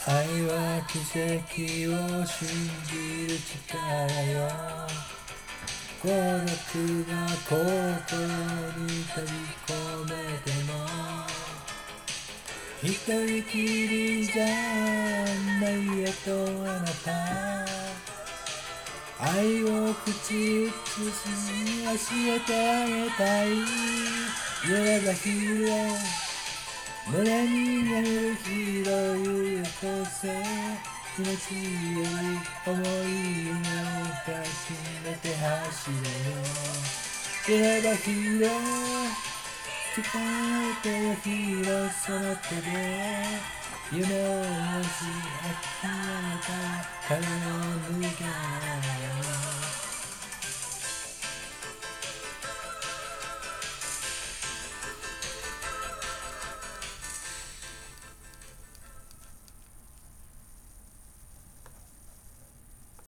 愛は奇跡を信じる力よ。孤独が心に飛び込めても一人きりじゃないよとあなた。愛を口移しに教えてあげたい。夜が広い胸に眠る広いよこせ。気持ちよい思いを抱きめて走れよ。夜が広い掴めてよ広その手で夢をもし諦めたら彼を脱が